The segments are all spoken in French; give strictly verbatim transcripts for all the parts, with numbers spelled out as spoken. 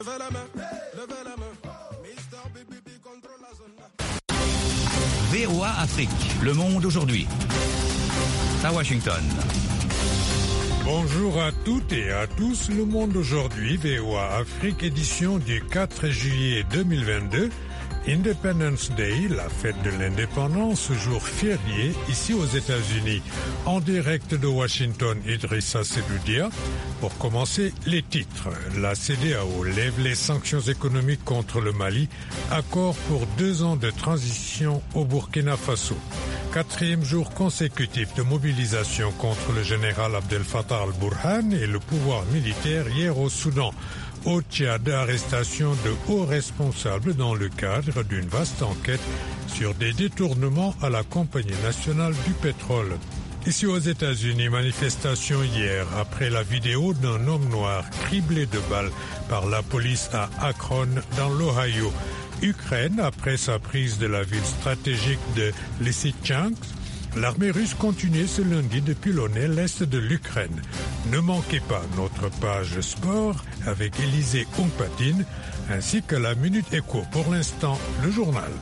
Levez la main, levez la main. Mister B B B contrôle la zone. V O A Afrique, le monde aujourd'hui. À Washington. Bonjour à toutes et à tous, le monde aujourd'hui, V O A Afrique, édition du quatre juillet deux mille vingt-deux. Independence Day, la fête de l'indépendance, jour férié ici aux États-Unis. En direct de Washington, Idrissa Seloudia. Pour commencer, les titres. La C E D E A O lève les sanctions économiques contre le Mali. Accord pour deux ans de transition au Burkina Faso. Quatrième jour consécutif de mobilisation contre le général Abdel Fattah al-Burhan et le pouvoir militaire hier au Soudan. Au Tchad, arrestation de hauts responsables dans le cadre d'une vaste enquête sur des détournements à la Compagnie nationale du pétrole. Ici aux États-Unis, manifestation hier après la vidéo d'un homme noir criblé de balles par la police à Akron dans l'Ohio. Ukraine, après sa prise de la ville stratégique de Lysychansk, l'armée russe continuait ce lundi de pilonner l'est de l'Ukraine. Ne manquez pas notre page sport avec Élisée Oungpatine ainsi que la Minute Éco. Pour l'instant, le journal.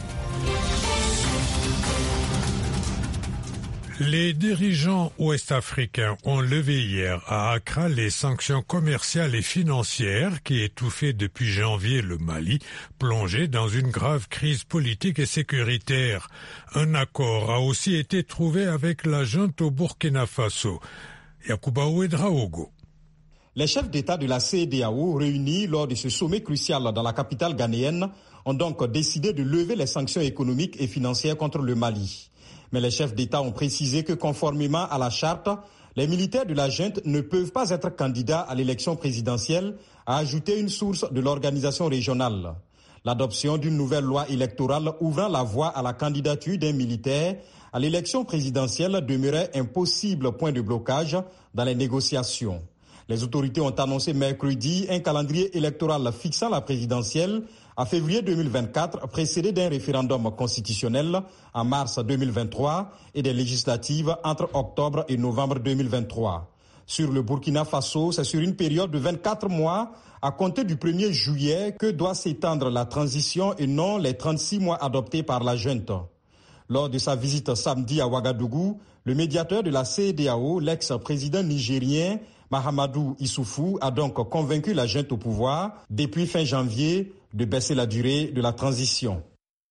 Les dirigeants ouest-africains ont levé hier à Accra les sanctions commerciales et financières qui étouffaient depuis janvier le Mali, plongé dans une grave crise politique et sécuritaire. Un accord a aussi été trouvé avec la junte au Burkina Faso. Yacouba Ouedraogo. Les chefs d'État de la C E D E A O réunis lors de ce sommet crucial dans la capitale ghanéenne ont donc décidé de lever les sanctions économiques et financières contre le Mali. Mais les chefs d'État ont précisé que conformément à la charte, les militaires de la junte ne peuvent pas être candidats à l'élection présidentielle, a ajouté une source de l'organisation régionale. L'adoption d'une nouvelle loi électorale ouvrant la voie à la candidature d'un militaire à l'élection présidentielle demeurait un possible point de blocage dans les négociations. Les autorités ont annoncé mercredi un calendrier électoral fixant la présidentielle à février deux mille vingt-quatre, précédé d'un référendum constitutionnel en mars deux mille vingt-trois et des législatives entre octobre et novembre deux mille vingt-trois. Sur le Burkina Faso, c'est sur une période de vingt-quatre mois à compter du premier juillet que doit s'étendre la transition et non les trente-six mois adoptés par la junte. Lors de sa visite samedi à Ouagadougou, le médiateur de la C E D E A O, l'ex-président nigérien Mahamadou Issoufou, a donc convaincu la junte au pouvoir, depuis fin janvier, de baisser la durée de la transition.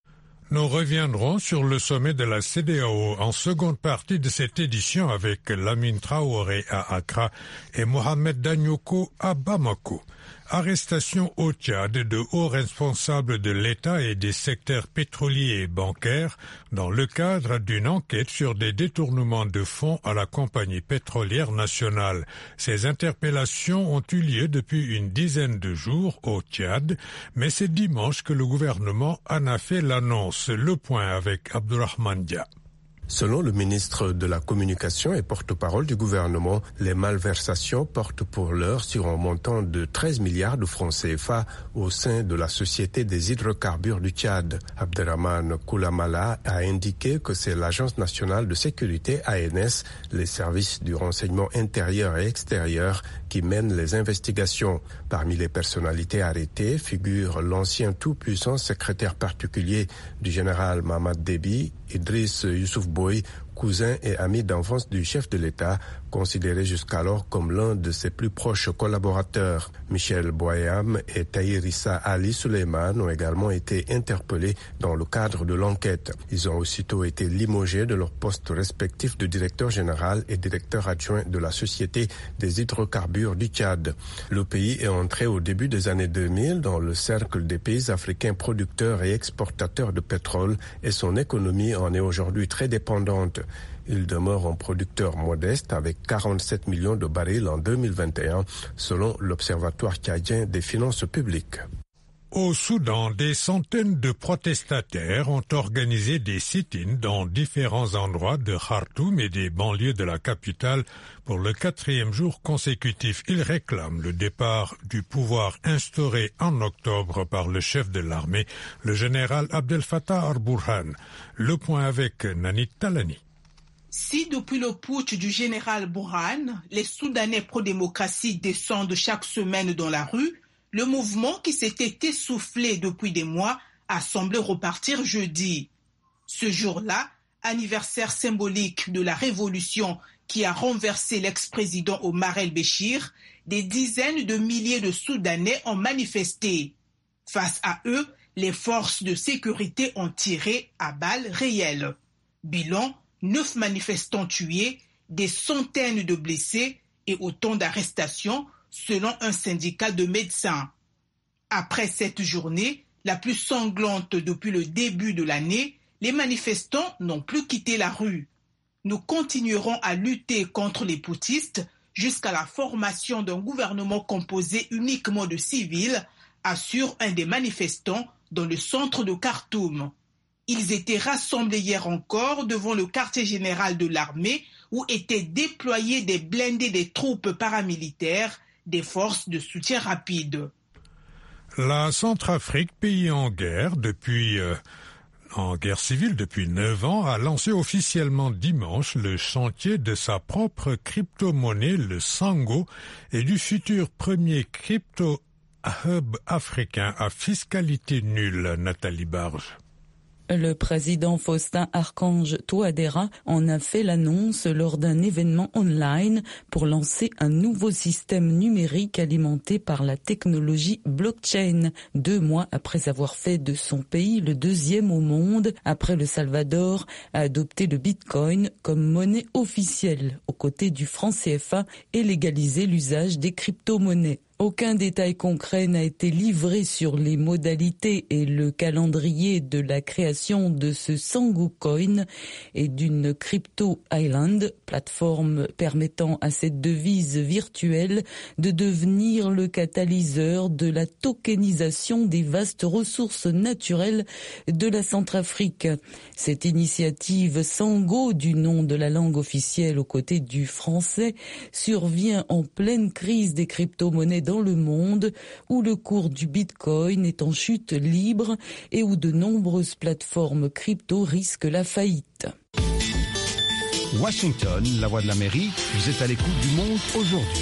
Nous reviendrons sur le sommet de la C E D E A O en seconde partie de cette édition avec Lamine Traoré à Accra et Mohamed Danyoko à Bamako. Arrestation au Tchad de hauts responsables de l'État et des secteurs pétroliers et bancaires dans le cadre d'une enquête sur des détournements de fonds à la compagnie pétrolière nationale. Ces interpellations ont eu lieu depuis une dizaine de jours au Tchad, mais c'est dimanche que le gouvernement en a fait l'annonce. Le point avec Abdourahmane Dia. Selon le ministre de la Communication et porte-parole du gouvernement, les malversations portent pour l'heure sur un montant de treize milliards de francs C F A au sein de la Société des hydrocarbures du Tchad. Abderrahmane Koulamala a indiqué que c'est l'Agence nationale de sécurité A N S, les services du renseignement intérieur et extérieur qui mènent les investigations. Parmi les personnalités arrêtées figure l'ancien tout-puissant secrétaire particulier du général Mamad Déby, Idriss Youssouf Boy, cousin et ami d'enfance du chef de l'État, considéré jusqu'alors comme l'un de ses plus proches collaborateurs. Michel Boyam et Tahirissa Ali Suleiman ont également été interpellés dans le cadre de l'enquête. Ils ont aussitôt été limogés de leurs postes respectifs de directeur général et directeur adjoint de la Société des hydrocarbures du Tchad. Le pays est entré au début des années deux mille dans le cercle des pays africains producteurs et exportateurs de pétrole et son économie en est aujourd'hui très dépendante. Il demeure un producteur modeste avec quarante-sept millions de barils en deux mille vingt et un, selon l'Observatoire tchadien des finances publiques. Au Soudan, des centaines de protestataires ont organisé des sit-ins dans différents endroits de Khartoum et des banlieues de la capitale pour le quatrième jour consécutif. Ils réclament le départ du pouvoir instauré en octobre par le chef de l'armée, le général Abdel Fattah al-Burhan. Le point avec Nanit Talani. Si depuis le putsch du général Burhan, les Soudanais pro-démocratie descendent chaque semaine dans la rue, Le mouvement qui s'était essoufflé depuis des mois a semblé repartir jeudi. Ce jour-là, anniversaire symbolique de la révolution qui a renversé l'ex-président Omar el-Béchir, des dizaines de milliers de Soudanais ont manifesté. Face à eux, les forces de sécurité ont tiré à balles réelles. Bilan, neuf manifestants tués, des centaines de blessés et autant d'arrestations selon un syndicat de médecins. Après cette journée, la plus sanglante depuis le début de l'année, les manifestants n'ont plus quitté la rue. Nous continuerons à lutter contre les putschistes jusqu'à la formation d'un gouvernement composé uniquement de civils, assure un des manifestants dans le centre de Khartoum. Ils étaient rassemblés hier encore devant le quartier général de l'armée où étaient déployés des blindés des troupes paramilitaires, des forces de soutien rapide. La Centrafrique, pays en guerre depuis... Euh... en guerre civile depuis neuf ans, a lancé officiellement dimanche le chantier de sa propre crypto-monnaie, le Sango, et du futur premier crypto-hub africain à fiscalité nulle, Nathalie Barge. Le président Faustin Archange Touadéra en a fait l'annonce lors d'un événement online pour lancer un nouveau système numérique alimenté par la technologie blockchain, deux mois après avoir fait de son pays le deuxième au monde, après le Salvador a adopté le Bitcoin comme monnaie officielle aux côtés du franc C F A et légalisé l'usage des crypto-monnaies. Aucun détail concret n'a été livré sur les modalités et le calendrier de la création de ce Sango Coin et d'une Crypto Island, plateforme permettant à cette devise virtuelle de devenir le catalyseur de la tokenisation des vastes ressources naturelles de la Centrafrique. Cette initiative Sango, du nom de la langue officielle aux côtés du français, survient en pleine crise des crypto-monnaies dans le monde, où le cours du Bitcoin est en chute libre et où de nombreuses plateformes crypto risquent la faillite. Washington, la voix de l'Amérique, vous êtes à l'écoute du monde aujourd'hui.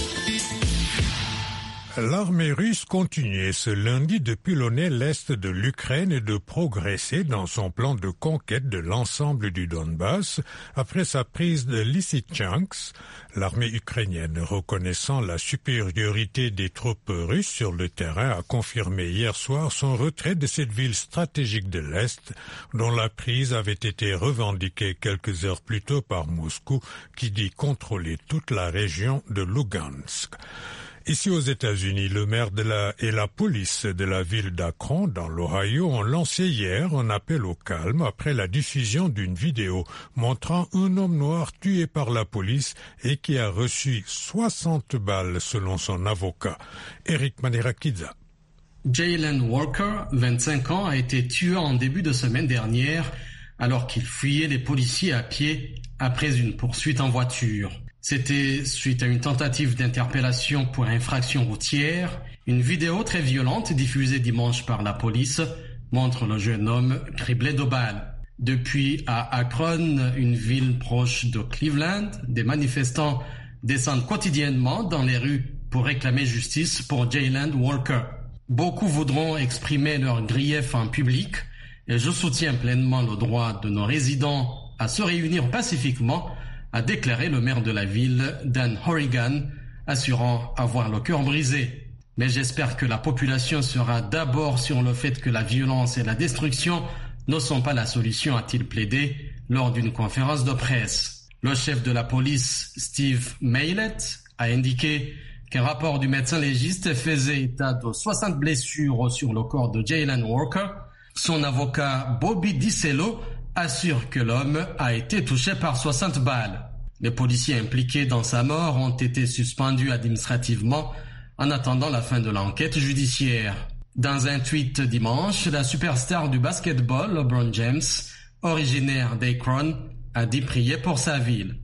L'armée russe continuait ce lundi de pilonner l'est de l'Ukraine et de progresser dans son plan de conquête de l'ensemble du Donbass après sa prise de Lysychansk. L'armée ukrainienne, reconnaissant la supériorité des troupes russes sur le terrain, a confirmé hier soir son retrait de cette ville stratégique de l'Est, dont la prise avait été revendiquée quelques heures plus tôt par Moscou, qui dit contrôler toute la région de Lugansk. Ici aux États-Unis, le maire de la et la police de la ville d'Akron, dans l'Ohio, ont lancé hier un appel au calme après la diffusion d'une vidéo montrant un homme noir tué par la police et qui a reçu soixante balles selon son avocat. Eric Manirakidza. Jayland Walker, vingt-cinq ans, a été tué en début de semaine dernière alors qu'il fuyait les policiers à pied après une poursuite en voiture. C'était suite à une tentative d'interpellation pour infraction routière. Une vidéo très violente diffusée dimanche par la police montre le jeune homme criblé de balles. Depuis à Akron, une ville proche de Cleveland, des manifestants descendent quotidiennement dans les rues pour réclamer justice pour Jayland Walker. Beaucoup voudront exprimer leur grief en public et je soutiens pleinement le droit de nos résidents à se réunir pacifiquement, a déclaré le maire de la ville, Dan Horrigan, assurant avoir le cœur brisé. Mais j'espère que la population sera d'abord sur le fait que la violence et la destruction ne sont pas la solution, a-t-il plaidé lors d'une conférence de presse. Le chef de la police, Steve Maillet, a indiqué qu'un rapport du médecin légiste faisait état de soixante blessures sur le corps de Jayland Walker. Son avocat, Bobby DiCello, assure que l'homme a été touché par soixante balles. Les policiers impliqués dans sa mort ont été suspendus administrativement en attendant la fin de l'enquête judiciaire. Dans un tweet dimanche, la superstar du basketball, LeBron James, originaire d'Akron, a dit prier pour sa ville.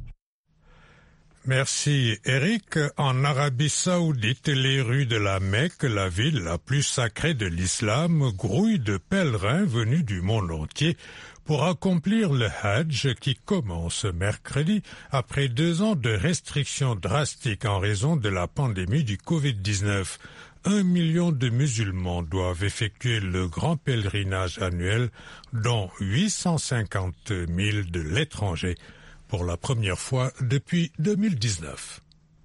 Merci Eric. En Arabie Saoudite, les rues de la Mecque, la ville la plus sacrée de l'islam, grouillent de pèlerins venus du monde entier pour accomplir le Hajj qui commence mercredi après deux ans de restrictions drastiques en raison de la pandémie du covid dix-neuf. un million de musulmans doivent effectuer le grand pèlerinage annuel, dont huit cent cinquante mille de l'étranger, pour la première fois depuis deux mille dix-neuf.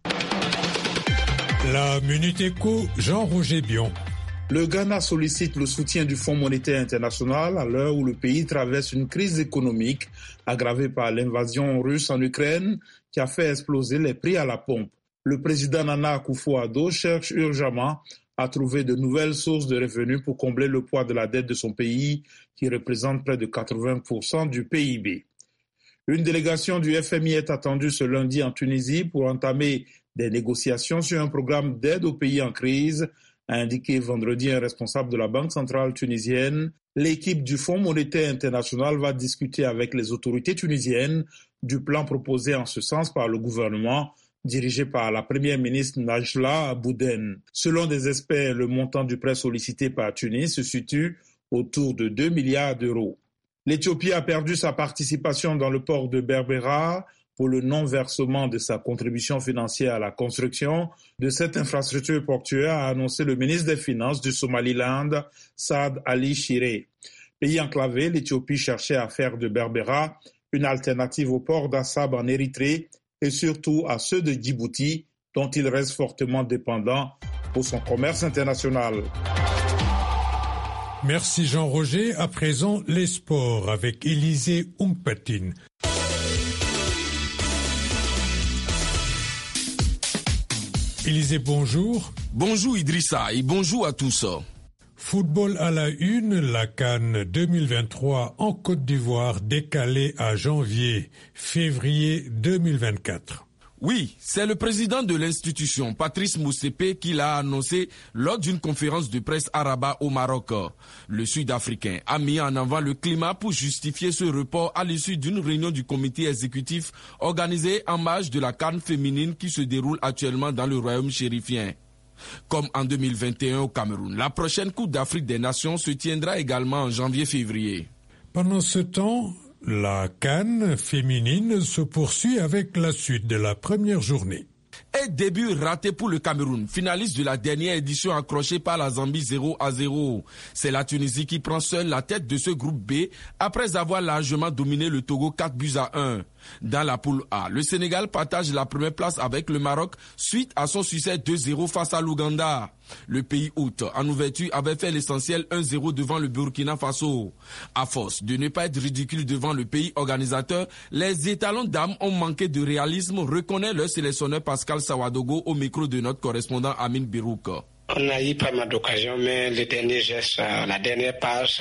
La Minute Éco, Jean-Roger Bion. Le Ghana sollicite le soutien du Fonds monétaire international à l'heure où le pays traverse une crise économique aggravée par l'invasion russe en Ukraine qui a fait exploser les prix à la pompe. Le président Nana Akufo-Addo cherche urgemment à trouver de nouvelles sources de revenus pour combler le poids de la dette de son pays qui représente près de quatre-vingts pour cent du P I B. Une délégation du F M I est attendue ce lundi en Tunisie pour entamer des négociations sur un programme d'aide aux pays en crise, a indiqué vendredi un responsable de la Banque centrale tunisienne. L'équipe du Fonds monétaire international va discuter avec les autorités tunisiennes du plan proposé en ce sens par le gouvernement, dirigé par la première ministre Najla Bouden. Selon des experts, le montant du prêt sollicité par Tunis se situe autour de deux milliards d'euros. L'Éthiopie a perdu sa participation dans le port de Berbera pour le non-versement de sa contribution financière à la construction de cette infrastructure portuaire, a annoncé le ministre des Finances du Somaliland, Saad Ali Shire. Pays enclavé, l'Éthiopie cherchait à faire de Berbera une alternative au port d'Assab en Érythrée et surtout à ceux de Djibouti, dont il reste fortement dépendant pour son commerce international. Merci Jean-Roger. À présent, les sports avec Élisée Umpatine. Élisée, bonjour. Bonjour Idrissa et bonjour à tous. Football à la une, la CAN deux mille vingt-trois en Côte d'Ivoire décalée à janvier-février deux mille vingt-quatre. Oui, c'est le président de l'institution, Patrice Motsepe, qui l'a annoncé lors d'une conférence de presse à Rabat au Maroc. Le Sud-Africain a mis en avant le climat pour justifier ce report à l'issue d'une réunion du comité exécutif organisée en marge de la CAN féminine qui se déroule actuellement dans le royaume chérifien. Comme en deux mille vingt et un au Cameroun, la prochaine Coupe d'Afrique des Nations se tiendra également en janvier-février. Pendant ce temps, la CAN féminine se poursuit avec la suite de la première journée. Et début raté pour le Cameroun, finaliste de la dernière édition accrochée par la Zambie zéro à zéro. C'est la Tunisie qui prend seule la tête de ce groupe B après avoir largement dominé le Togo quatre buts à un. Dans la poule A, le Sénégal partage la première place avec le Maroc suite à son succès deux zéro face à l'Ouganda. Le pays hôte, en ouverture, avait fait l'essentiel un zéro devant le Burkina Faso. À force de ne pas être ridicule devant le pays organisateur, les étalons d'âme ont manqué de réalisme, reconnaît le sélectionneur Pascal Sawadogo au micro de notre correspondant Amin Birouk. On a eu pas mal d'occasions, mais le dernier geste, la dernière passe,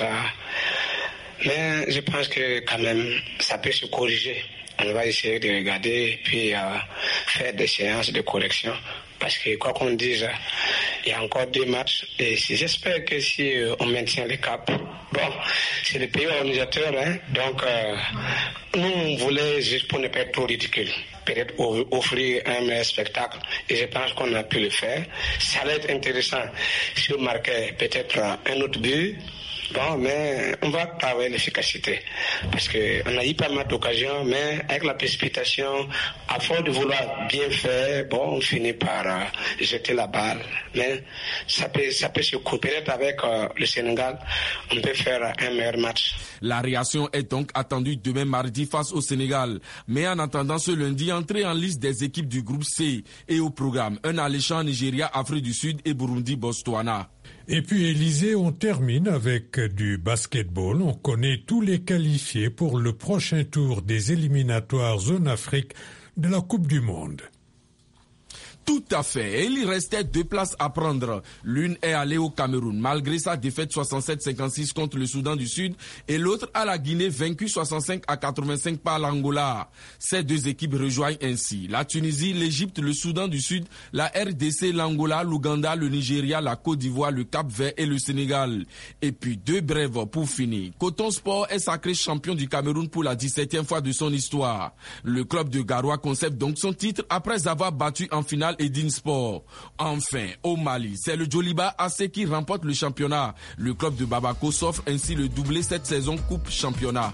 mais je pense que quand même, ça peut se corriger. On va essayer de regarder et puis euh, faire des séances de correction. Parce que quoi qu'on dise, il y a encore deux matchs. Et j'espère que si euh, on maintient le cap, bon, c'est le pays organisateur, hein. Donc, euh, nous, on voulait, juste pour ne pas être trop ridicule, peut-être offrir un meilleur spectacle. Et je pense qu'on a pu le faire. Ça va être intéressant si on marquait peut-être un autre but. Bon, mais on va travailler l'efficacité parce qu'on a eu pas mal d'occasions, mais avec la précipitation, à force de vouloir bien faire, bon, on finit par euh, jeter la balle. Mais ça peut, ça peut se couper avec euh, le Sénégal, on peut faire un meilleur match. La réaction est donc attendue demain mardi face au Sénégal. Mais en attendant ce lundi, entrer en liste des équipes du groupe C et au programme, un alléchant Nigeria, Afrique du Sud et Burundi, Botswana. Et puis Élysée, on termine avec du basketball. On connaît tous les qualifiés pour le prochain tour des éliminatoires zone Afrique de la Coupe du Monde. Tout à fait. Et il restait deux places à prendre. L'une est allée au Cameroun, malgré sa défaite soixante-sept à cinquante-six contre le Soudan du Sud, et l'autre à la Guinée, vaincue soixante-cinq à quatre-vingt-cinq par l'Angola. Ces deux équipes rejoignent ainsi la Tunisie, l'Égypte, le Soudan du Sud, la R D C, l'Angola, l'Ouganda, le Nigeria, la Côte d'Ivoire, le Cap-Vert et le Sénégal. Et puis deux brèves pour finir. Coton Sport est sacré champion du Cameroun pour la dix-septième fois de son histoire. Le club de Garoua conserve donc son titre après avoir battu en finale Edin Sport. Enfin, au Mali, c'est le Djoliba A C qui remporte le championnat. Le club de Bamako s'offre ainsi le doublé cette saison Coupe Championnat.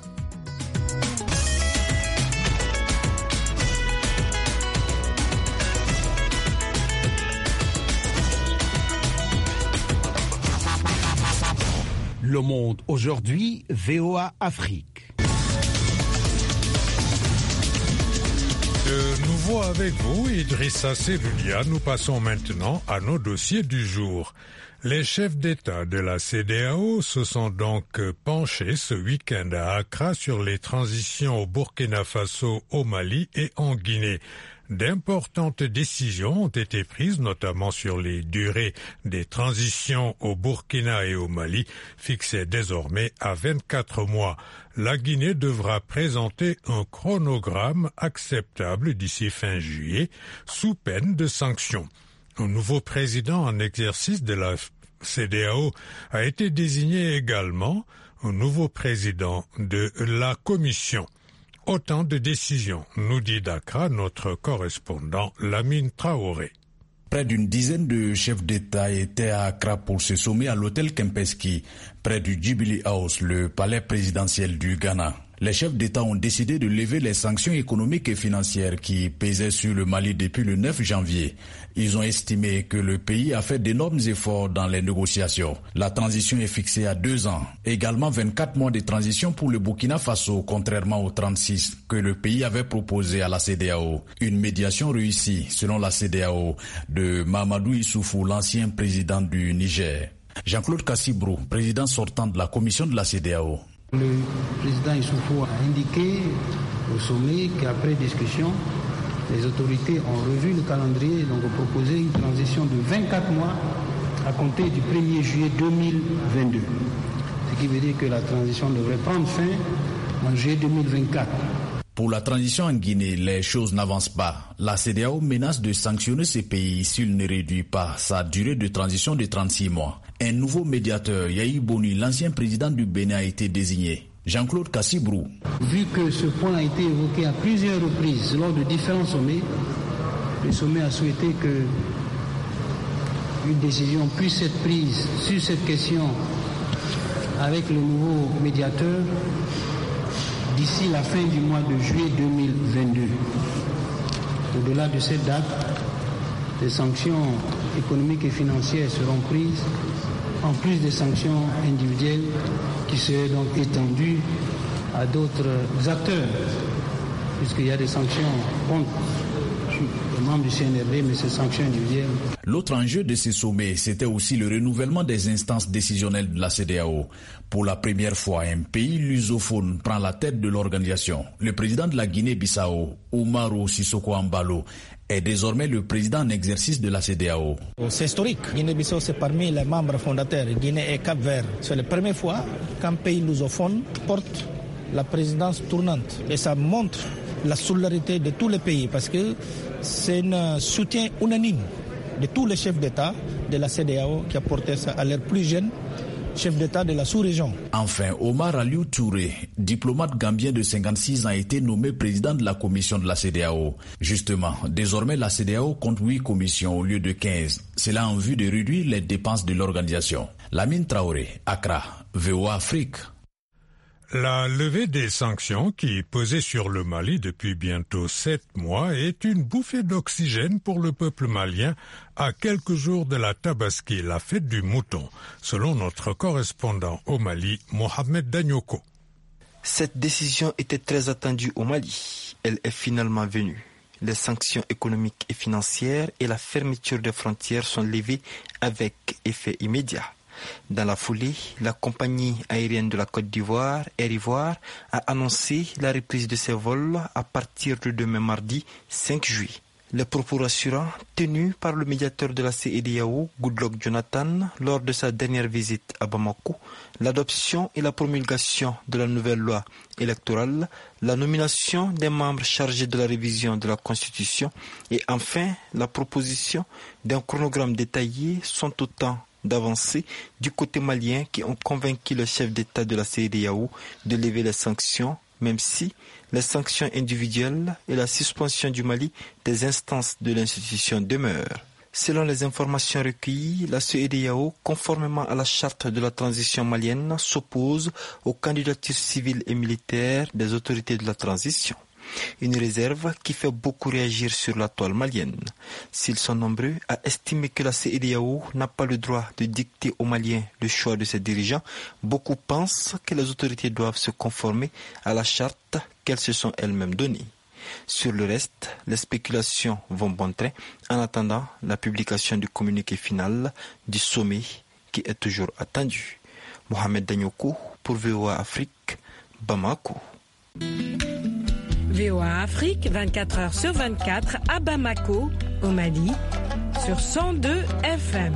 Le Monde aujourd'hui, V O A Afrique. De nouveau avec vous, Idrissa Seloulia, nous passons maintenant à nos dossiers du jour. Les chefs d'État de la C E D E A O se sont donc penchés ce week-end à Accra sur les transitions au Burkina Faso, au Mali et en Guinée. D'importantes décisions ont été prises, notamment sur les durées des transitions au Burkina et au Mali, fixées désormais à vingt-quatre mois. La Guinée devra présenter un chronogramme acceptable d'ici fin juillet, sous peine de sanctions. Un nouveau président en exercice de la C E D E A O a été désigné également, un nouveau président de la Commission. Autant de décisions, nous dit d'Accra notre correspondant Lamine Traoré. Près d'une dizaine de chefs d'État étaient à Accra pour se sommer à l'hôtel Kempinski, près du Jubilee House, le palais présidentiel du Ghana. Les chefs d'État ont décidé de lever les sanctions économiques et financières qui pesaient sur le Mali depuis le neuf janvier. Ils ont estimé que le pays a fait d'énormes efforts dans les négociations. La transition est fixée à deux ans. Également vingt-quatre mois de transition pour le Burkina Faso, contrairement aux trente-six que le pays avait proposé à la C E D E A O. Une médiation réussie, selon la C E D E A O, de Mahamadou Issoufou, l'ancien président du Niger. Jean-Claude Kassibrou, président sortant de la commission de la C E D E A O. Le président Issoufou a indiqué au sommet qu'après discussion, les autorités ont revu le calendrier et donc ont proposé une transition de vingt-quatre mois à compter du premier juillet deux mille vingt-deux. Ce qui veut dire que la transition devrait prendre fin en juillet deux mille vingt-quatre. Pour la transition en Guinée, les choses n'avancent pas. La C E D E A O menace de sanctionner ce pays s'il ne réduit pas sa durée de transition de trente-six mois. Un nouveau médiateur, Yahi Boni, l'ancien président du Bénin, a été désigné. Jean-Claude Kassibrou. Vu que ce point a été évoqué à plusieurs reprises lors de différents sommets, le sommet a souhaité que une décision puisse être prise sur cette question avec le nouveau médiateur d'ici la fin du mois de juillet deux mille vingt-deux. Au-delà de cette date, des sanctions économiques et financières seront prises, en plus des sanctions individuelles qui seraient donc étendues à d'autres acteurs, puisqu'il y a des sanctions contre les membres du C N R D, mais ces sanctions individuelles. L'autre enjeu de ce sommet, c'était aussi le renouvellement des instances décisionnelles de la C E D E A O. Pour la première fois, un pays lusophone prend la tête de l'organisation. Le président de la Guinée-Bissau, Umaru Sissoko Embalo, est désormais le président en exercice de la C E D E A O. C'est historique. Guinée-Bissau, c'est parmi les membres fondateurs. Guinée et Cap-Vert. C'est la première fois qu'un pays lusophone porte la présidence tournante. Et ça montre la solidarité de tous les pays parce que c'est un soutien unanime de tous les chefs d'État de la C E D E A O qui a porté ça à leurs plus jeunes chef d'État de la sous-région. Enfin, Omar Aliou Touré, diplomate gambien de cinquante-six ans, a été nommé président de la commission de la C E D E A O. Justement, désormais la C E D E A O compte huit commissions au lieu de quinze. Cela en vue de réduire les dépenses de l'organisation. Lamine Traoré, Accra, V O A Afrique. La levée des sanctions qui pesaient sur le Mali depuis bientôt sept mois est une bouffée d'oxygène pour le peuple malien à quelques jours de la Tabaski, la fête du mouton, selon notre correspondant au Mali, Mohamed Danyoko. Cette décision était très attendue au Mali. Elle est finalement venue. Les sanctions économiques et financières et la fermeture des frontières sont levées avec effet immédiat. Dans la foulée, la compagnie aérienne de la Côte d'Ivoire, Air Ivoire, a annoncé la reprise de ses vols à partir de demain mardi cinq juillet. Les propos rassurants tenus par le médiateur de la C E D E A O, Goodluck Jonathan, lors de sa dernière visite à Bamako, l'adoption et la promulgation de la nouvelle loi électorale, la nomination des membres chargés de la révision de la Constitution et enfin la proposition d'un chronogramme détaillé sont autant d'avancées du côté malien qui ont convaincu le chef d'État de la C E D E A O de lever les sanctions, même si les sanctions individuelles et la suspension du Mali des instances de l'institution demeurent. Selon les informations recueillies, la C E D E A O, conformément à la charte de la transition malienne, s'oppose aux candidatures civiles et militaires des autorités de la transition. Une réserve qui fait beaucoup réagir sur la toile malienne. S'ils sont nombreux à estimer que la C E D E A O n'a pas le droit de dicter aux Maliens le choix de ses dirigeants, beaucoup pensent que les autorités doivent se conformer à la charte qu'elles se sont elles-mêmes donnée. Sur le reste, les spéculations vont bon train en attendant la publication du communiqué final du sommet qui est toujours attendu. Mohamed Danyoko pour V O A Afrique, Bamako. V O A Afrique, vingt-quatre heures sur vingt-quatre à Bamako, au Mali, sur cent deux F M.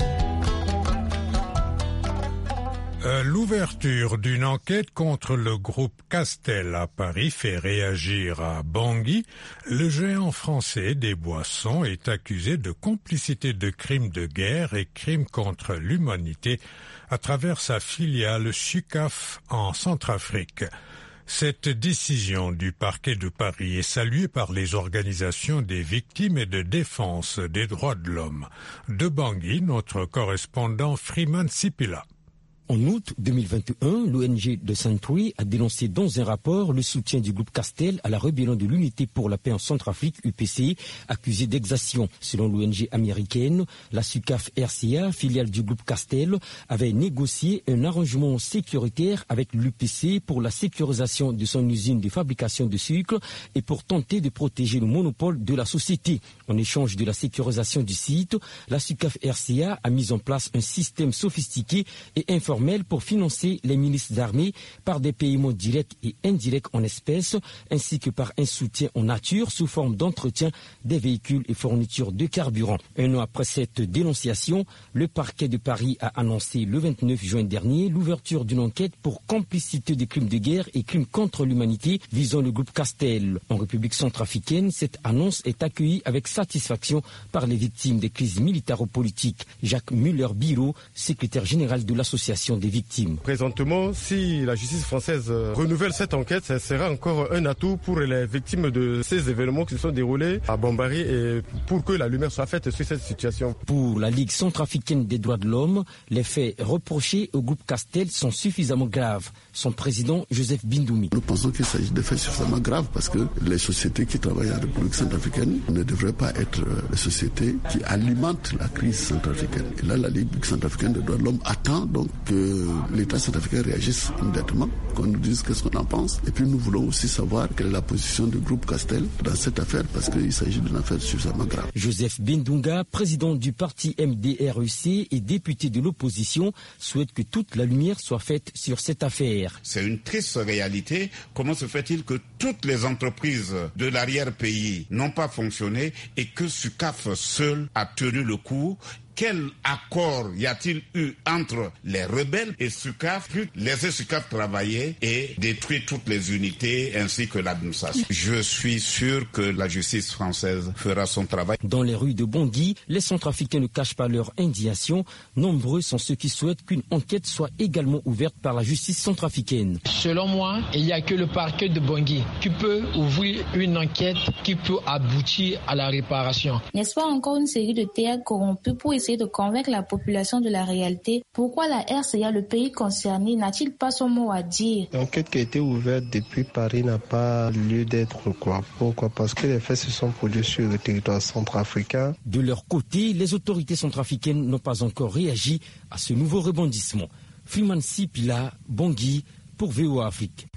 L'ouverture d'une enquête contre le groupe Castel à Paris fait réagir à Bangui. Le géant français des boissons est accusé de complicité de crimes de guerre et crimes contre l'humanité à travers sa filiale SUCAF en Centrafrique. Cette décision du parquet de Paris est saluée par les organisations des victimes et de défense des droits de l'homme. De Bangui, notre correspondant Freeman Sipila. En août deux mille vingt et un, l'O N G de Saint-Louis a dénoncé dans un rapport le soutien du groupe Castel à la rébellion de l'Unité pour la paix en Centrafrique, U P C, accusée d'exaction. Selon l'O N G américaine, la SUCAF R C A, filiale du groupe Castel, avait négocié un arrangement sécuritaire avec l'U P C pour la sécurisation de son usine de fabrication de sucre et pour tenter de protéger le monopole de la société. En échange de la sécurisation du site, la SUCAF R C A a mis en place un système sophistiqué et informel pour financer les milices d'armée par des paiements directs et indirects en espèces, ainsi que par un soutien en nature sous forme d'entretien des véhicules et fournitures de carburant. Un an après cette dénonciation, le parquet de Paris a annoncé le vingt-neuf juin dernier l'ouverture d'une enquête pour complicité de crimes de guerre et crimes contre l'humanité visant le groupe Castel. En République centrafricaine, cette annonce est accueillie avec satisfaction par les victimes des crises militaro-politiques. Jacques Muller-Biro, secrétaire général de l'association des victimes. Présentement, si la justice française renouvelle cette enquête, ça sera encore un atout pour les victimes de ces événements qui se sont déroulés à Bambari et pour que la lumière soit faite sur cette situation. Pour la Ligue centrafricaine des droits de l'homme, les faits reprochés au groupe Castel sont suffisamment graves. Son président, Joseph Bindoumi. Nous pensons qu'il s'agit de faits suffisamment graves parce que les sociétés qui travaillent en République centrafricaine ne devraient pas être les sociétés qui alimentent la crise centrafricaine. Et là, la Ligue centrafricaine des droits de l'homme attend donc que l'État centrafricain réagisse immédiatement, qu'on nous dise qu'est-ce qu'on en pense. Et puis nous voulons aussi savoir quelle est la position du groupe Castel dans cette affaire parce qu'il s'agit d'une affaire suffisamment grave. Joseph Bindunga, président du parti M D R E C et député de l'opposition, souhaite que toute la lumière soit faite sur cette affaire. C'est une triste réalité. Comment se fait-il que toutes les entreprises de l'arrière-pays n'ont pas fonctionné et que SUCAF seul a tenu le coup? Quel accord y a-t-il eu entre les rebelles et SUCAF pour laisser SUCAF travailler et détruire toutes les unités ainsi que l'administration? Je suis sûr que la justice française fera son travail. Dans les rues de Bangui, les Centrafricains ne cachent pas leur indignation. Nombreux sont ceux qui souhaitent qu'une enquête soit également ouverte par la justice centrafricaine. Selon moi, il n'y a que le parquet de Bangui qui peut ouvrir une enquête qui peut aboutir à la réparation. N'est-ce pas encore une série de théâtres corrompus pour essayer de convaincre la population de la réalité? Pourquoi la R C A, le pays concerné, n'a-t-il pas son mot à dire? L'enquête qui a été ouverte depuis Paris n'a pas lieu d'être. Quoi. Pourquoi? Parce que les faits se sont produits sur le territoire centrafricain. De leur côté, les autorités centrafricaines n'ont pas encore réagi à ce nouveau rebondissement. Freeman Sipila, Bangui, pour V O A Afrique.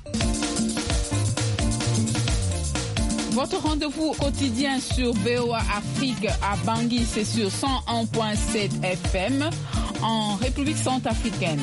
Votre rendez-vous quotidien sur V O A Afrique à Bangui, c'est sur cent un virgule sept F M en République centrafricaine.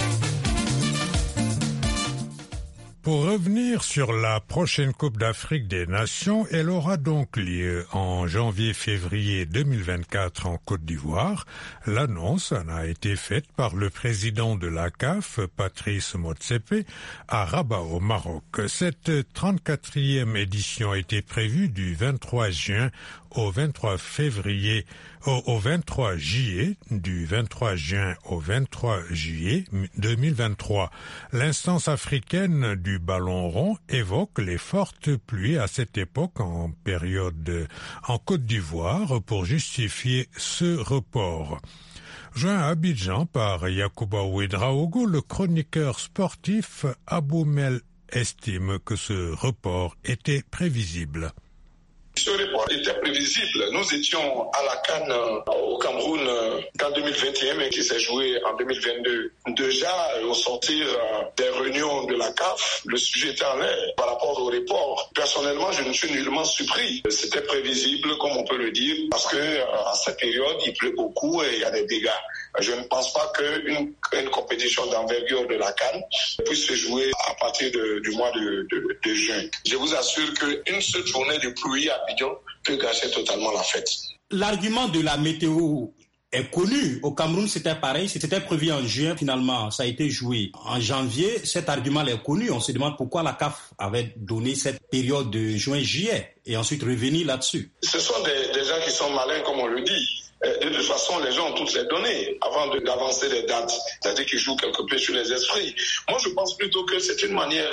Pour revenir sur la prochaine Coupe d'Afrique des Nations, elle aura donc lieu en janvier-février deux mille vingt-quatre en Côte d'Ivoire. L'annonce en a été faite par le président de la C A F, Patrice Motsepe, à Rabat au Maroc. Cette trente-quatrième édition était prévue du vingt-trois juin au vingt-trois février, au, au vingt-trois juillet, du vingt-trois juin au vingt-trois juillet deux mille vingt-trois. L'instance africaine du ballon rond évoque les fortes pluies à cette époque en période en Côte d'Ivoire pour justifier ce report. Joint à Abidjan par Yacouba Ouedraogo, le chroniqueur sportif Aboumel estime que ce report était prévisible. Ce report était prévisible. Nous étions à la CAN au Cameroun en deux mille vingt et un, mais qui s'est joué en deux mille vingt-deux. Déjà, au sortir des réunions de la C A F, le sujet était en l'air par rapport au report. Personnellement, je ne suis nullement surpris. C'était prévisible, comme on peut le dire, parce que à cette période, il pleut beaucoup et il y a des dégâts. Je ne pense pas qu'une une compétition d'envergure de la CAN puisse se jouer à partir de, du mois de, de, de juin. Je vous assure qu'une seule journée de pluie à Abidjan peut gâcher totalement la fête. L'argument de la météo est connu. Au Cameroun, c'était pareil. C'était prévu en juin. Finalement, ça a été joué en janvier. Cet argument est connu. On se demande pourquoi la C A F avait donné cette période de juin-juillet et ensuite revenir là-dessus. Ce sont des, des gens qui sont malins, comme on le dit. De toute façon, les gens ont toutes les données avant de, d'avancer les dates. C'est-à-dire qu'ils jouent quelque peu sur les esprits. Moi, je pense plutôt que c'est une manière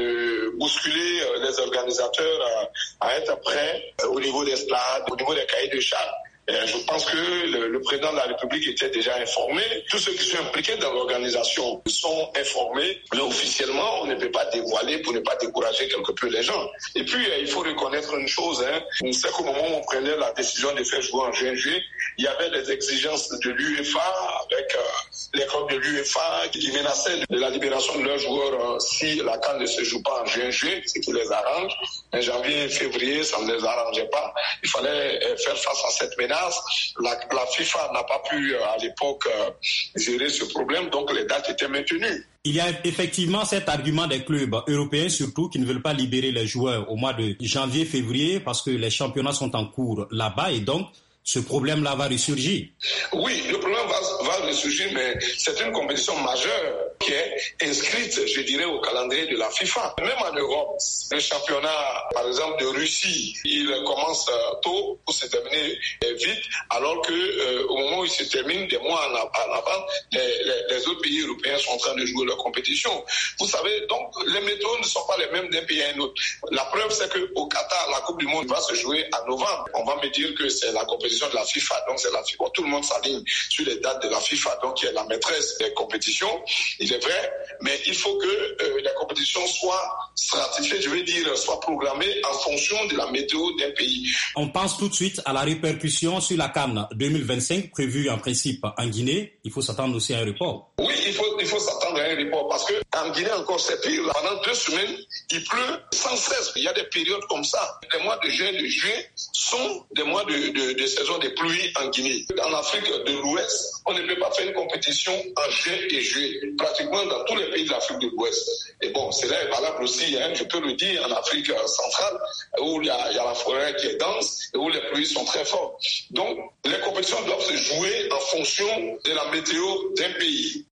de bousculer les organisateurs à être prêts au niveau des stades, au niveau des cahiers de charges. Je pense que le, le président de la République était déjà informé. Tous ceux qui sont impliqués dans l'organisation sont informés, mais officiellement, on ne peut pas dévoiler pour ne pas décourager quelque peu les gens. Et puis, il faut reconnaître une chose, hein. C'est qu'au moment où on prenait la décision de faire jouer en juin-juillet, il y avait des exigences de l'U E F A avec euh, les clubs de l'U E F A qui menaçaient de la libération de leurs joueurs euh, si la CAN ne se joue pas en juin-juillet, ce qui les arrange. En janvier, février, ça ne les arrangeait pas. Il fallait euh, faire face à cette menace. La, la FIFA n'a pas pu à l'époque gérer ce problème, donc les dates étaient maintenues. Il y a effectivement cet argument des clubs européens surtout qui ne veulent pas libérer les joueurs au mois de janvier-février parce que les championnats sont en cours là-bas et donc ce problème-là va ressurgir. Oui, le problème va, va ressurgir, mais c'est une compétition majeure qui est inscrite, je dirais, au calendrier de la FIFA. Même en Europe, le championnat, par exemple, de Russie, il commence tôt pour se terminer vite, alors que euh, au moment où il se termine, des mois en avant, les, les, les autres pays européens sont en train de jouer leur compétition. Vous savez, donc, les méthodes ne sont pas les mêmes d'un pays à un autre. La preuve, c'est qu'au Qatar, la Coupe du Monde va se jouer en novembre. On va me dire que c'est la compétition de la FIFA, donc c'est la FIFA. Tout le monde s'aligne sur les dates de la FIFA, donc qui est la maîtresse des compétitions. Il est vrai, mais il faut que euh, les compétitions soient stratifiées, je veux dire, soient programmées en fonction de la météo d'un pays. On pense tout de suite à la répercussion sur la CAN deux mille vingt-cinq prévue en principe en Guinée. Il faut s'attendre aussi à un report. Oui, il faut, il faut s'attendre à un report parce que en Guinée encore c'est pire. Pendant deux semaines, il pleut sans cesse. Il y a des périodes comme ça. Les mois de juin, de juillet sont des mois de, de, de saison des pluies en Guinée. En Afrique de l'Ouest, on ne peut pas faire une compétition en juin et juillet. Pratiquement dans tous les pays de l'Afrique de l'Ouest. Et bon, cela est valable aussi, hein, je peux le dire, en Afrique centrale, où il y, a, il y a la forêt qui est dense et où les pluies sont très fortes. Donc, les compétitions doivent se jouer en fonction de la météo d'un pays.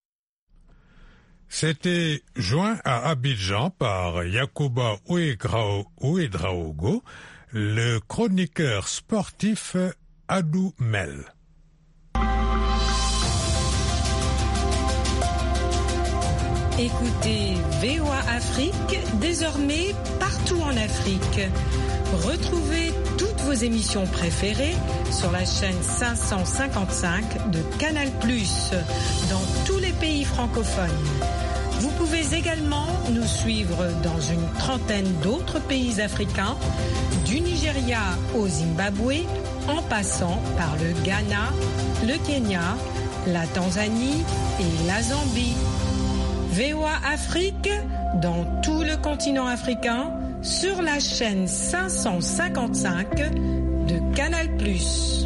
C'était joint à Abidjan par Yacouba Ouedraogo, le chroniqueur sportif Adou Mel. Écoutez V O A Afrique, désormais partout en Afrique. Retrouvez toutes vos émissions préférées sur la chaîne cinq cent cinquante-cinq de Canal plus, dans tous les pays francophones. Vous pouvez également nous suivre dans une trentaine d'autres pays africains, du Nigeria au Zimbabwe, en passant par le Ghana, le Kenya, la Tanzanie et la Zambie. V O A Afrique, dans tout le continent africain, sur la chaîne cinq cent cinquante-cinq de Canal plus.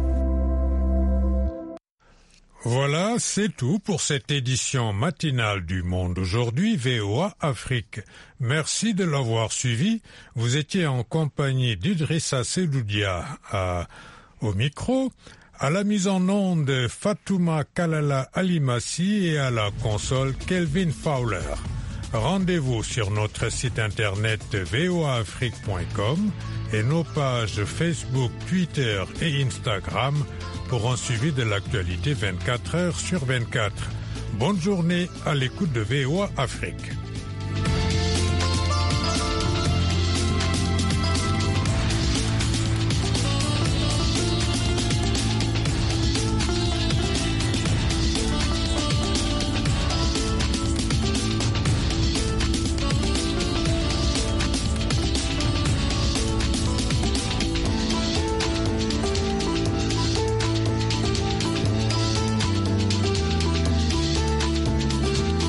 Voilà, c'est tout pour cette édition matinale du Monde aujourd'hui, V O A Afrique. Merci de l'avoir suivi. Vous étiez en compagnie d'Idrissa Sedoudia à, au micro, à la mise en onde Fatouma Kalala Alimassi et à la console Kelvin Fowler. Rendez-vous sur notre site internet v o a afrique point com et nos pages Facebook, Twitter et Instagram pour un suivi de l'actualité vingt-quatre heures sur vingt-quatre. Bonne journée à l'écoute de V O A Afrique.